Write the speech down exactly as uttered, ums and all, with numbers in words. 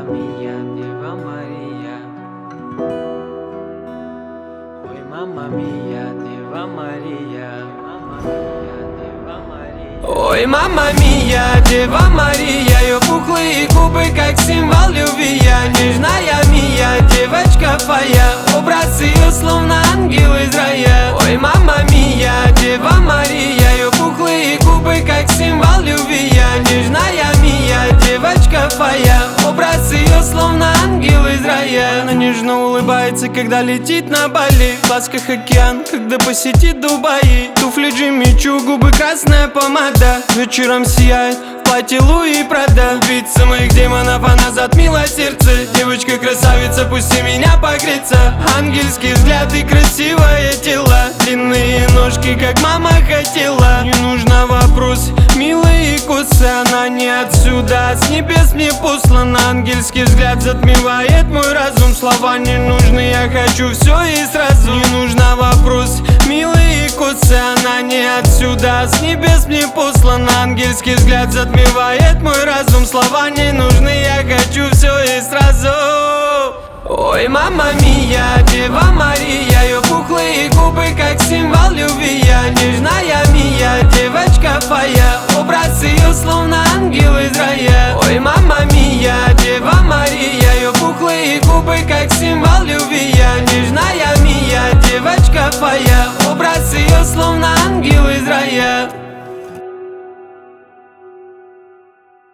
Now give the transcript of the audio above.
mia, Дева Мария. Ой, мама мия, Дева Мария. Мама мия, Дева Мария. Ой, мама мия, Дева Мария. Ее пухлые губы, как символ любви. Я нежная мия, девочка твоя. Образ ее словно ангел из рая. Ой, мама мия, Дева Мария. Ее пухлые губы, как символ любви. Я нежная мия, девочка твоя. Образ ее словно ангел из рая. Она нежно улыбается, когда летит на Бали. В глазках океан, когда посетит Дубаи. Туфли Джимми Чу, губы красная помада. Вечером сияет в платье Луи Прада. Убийца моих демонов, она затмила сердце. Девочка-красавица, пусти меня погреться. Ангельский взгляд и красивое тело. Длинные ножки, как мама хотела. Не нужно вопрос, милые косы. Она не отсюда, с небес мне послан. Ангельский взгляд затмевает мой разум. Слова не нужны, я хочу все и сразу. Не нужно вопрос, милые косы. Она не отсюда, с небес мне послан. Ангельский взгляд затмевает мой разум. Слова не нужны, я хочу все и сразу. Ой, мама мия, Дева Мария. Ее пухлые губы, как символ любви. Я нежная мия, девочка твоя. Образ ее словно ангел из рая. Ой, мама мия.